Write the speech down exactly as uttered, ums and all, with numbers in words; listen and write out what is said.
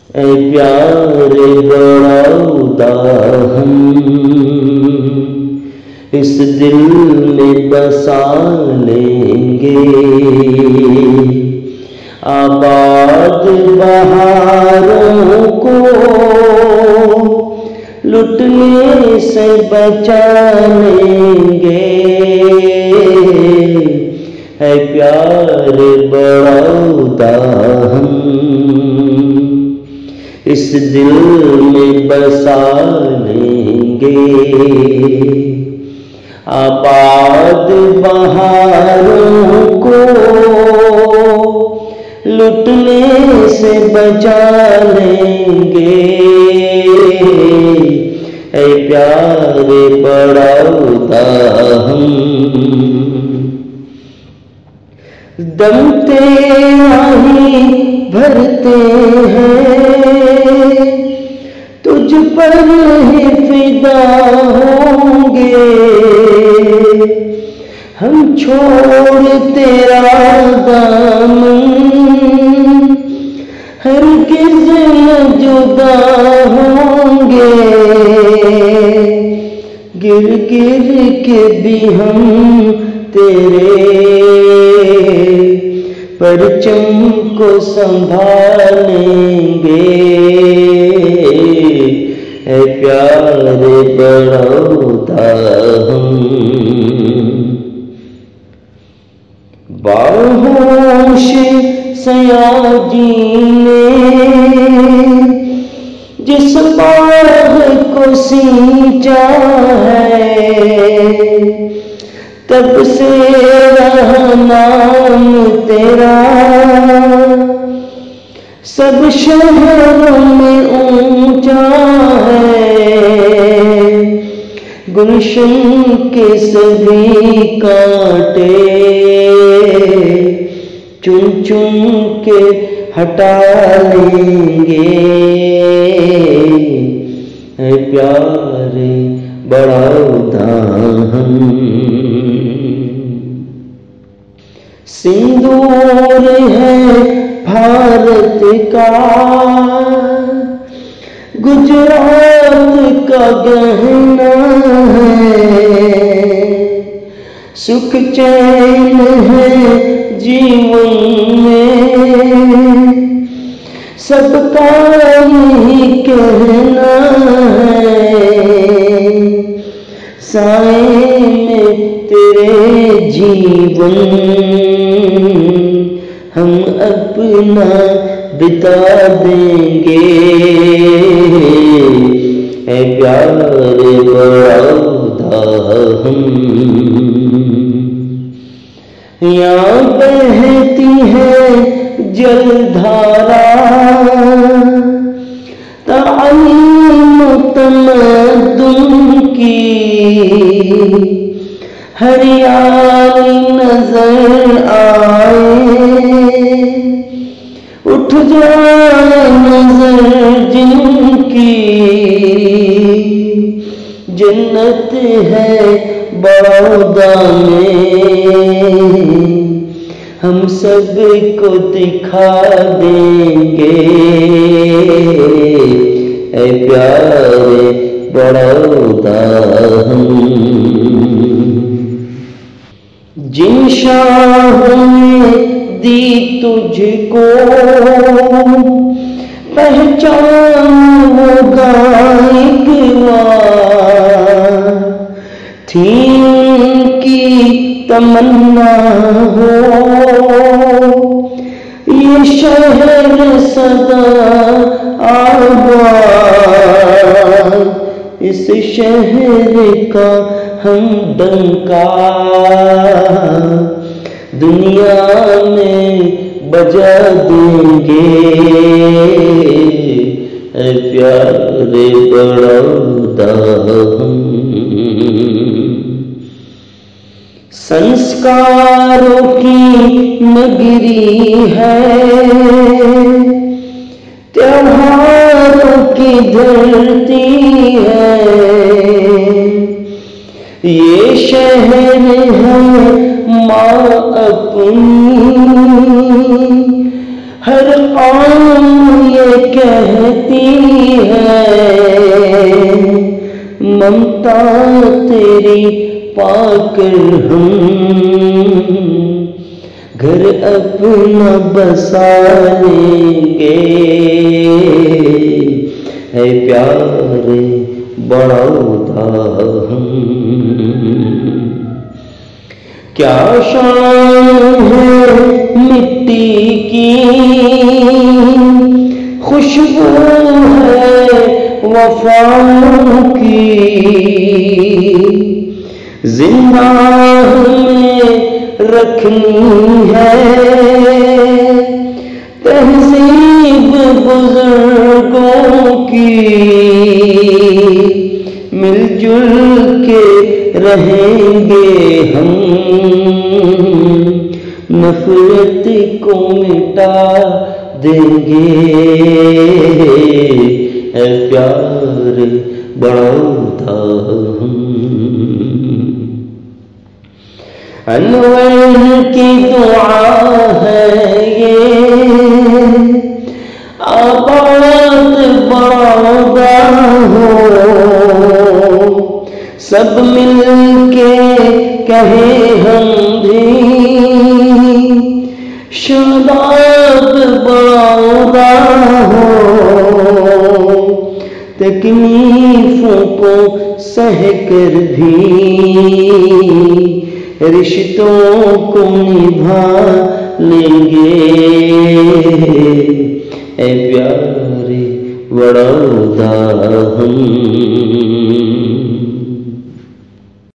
اے پیارے بڑا ہم اس دل میں بسا لیں گے، آباد بہاروں کو لٹنے سے بچا لیں گے، اے پیارے بڑا ہم اس دل میں بسا لیں گے، آباد بہاروں کو لٹنے سے بچا لیں گے، اے پیارے بڑا ہم دم تیرا ہی بھرتے ہیں، تجھ پر ہی فدا ہوں گے، ہم چھوڑ تیرا دامن ہرگز نہ جدا ہوں گے، گر گر کے بھی ہم تیرے پرچم کو سنبھالیں گے، اے پیارے بڑا ہم باہوش سیاجی نے جس باغ کو سینچا ہے، تب سے رہا نام تیرا سب شہروں میں اونچا ہے، گلشن کے سبھی کانٹے چن چن کے ہٹا لیں گے، اے پیارے بڑا ہم سندور ہے بھارت کا گجرات کا گہنا ہے، سکھ چین ہے جیون میں سب کا یہی کہنا ہے، سائے میں تیرے جیون ہم اپنا بتا دیں گے، اے پیارے بڑا ہم یہاں بہتی ہے جلدھارا تعلیم تمدن کی، ہریالی نظر آئے اٹھ جائے نظر جن کی، جنت ہے بڑودہ میں ہم سب کو دکھا دیں گے، اے پیارے بڑودہ ہم جن شاہوں نے دی تجھ کو پہچان وہ گائیکوار تھی، ان کی تمنا ہو یہ شہر سدا آباد، اس شہر کا ہم ڈنکا دنیا میں بجا دیں گے، اے پیارے بڑا ہم سنسکاروں کی نگری ہے، تہواروں کی دھرتی ہے، یہ شہر ہے ماں اپنی، ہر قوم یہ کہہ है, ममता तेरी पाकर हम घर अपना बसा लेंगे। है प्यार बड़ा उदाहरण, क्या शान है मिट्टी की, खुशबू है वफाओं की, जिंदा हमें रखनी है तहजीब बुजुर्गों की। मिलजुल के रहेंगे हम, नफरत को मिटा देंगे। है प्यार बड़ा उदाहरण, अनवर की दुआ है ये, आबाद बड़ा हो, सब मिल के कहे हम भी, शादाब बड़ा हो। तकलीफों को सह कर भी रिश्तों को निभा लेंगे। ऐ प्यारे बड़ा उदाहरण।